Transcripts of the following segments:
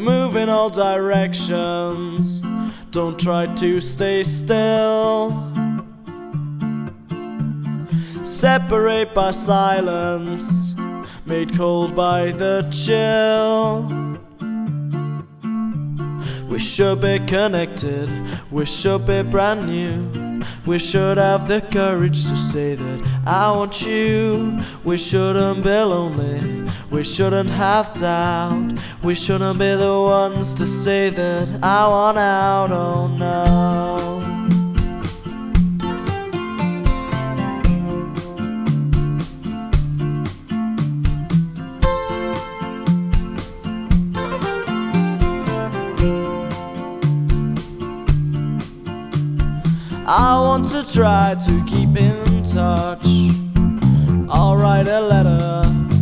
move in all directions. Don't try to stay still. Separate by silence, made cold by the chill. We should be connected, we should be brand new. We should have the courage to say that I want you. We shouldn't be lonely, we shouldn't have doubt. We shouldn't be the ones to say that I want out, oh no. I want to try to keep in touch. I'll write a letter,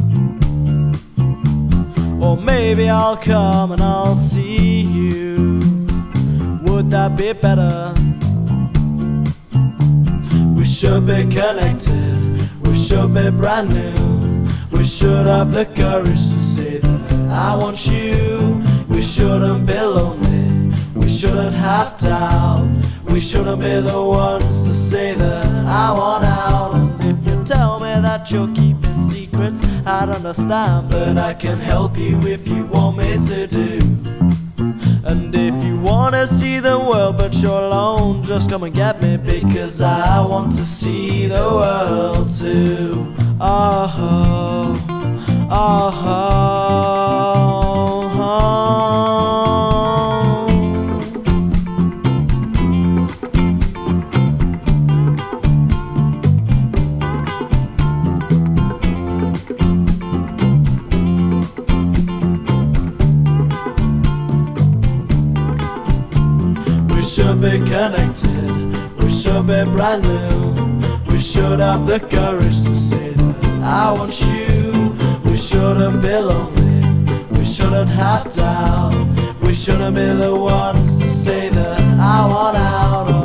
or maybe I'll come and I'll see you. Would that be better? We should be connected, we should be brand new. We should have the courage to say that I want you. We shouldn't be lonely, we shouldn't have doubt. We shouldn't be the ones to say that I want out. And if you tell me that you're keeping secrets, I'd understand, but I can help you if you want me to do. And if you wanna see the world but you're alone, just come and get me, because I want to see the world too. Oh, oh, oh, oh. We should be connected, we should be brand new. We should have the courage to say that I want you. We shouldn't be lonely, we shouldn't have doubt. We shouldn't be the ones to say that I want out.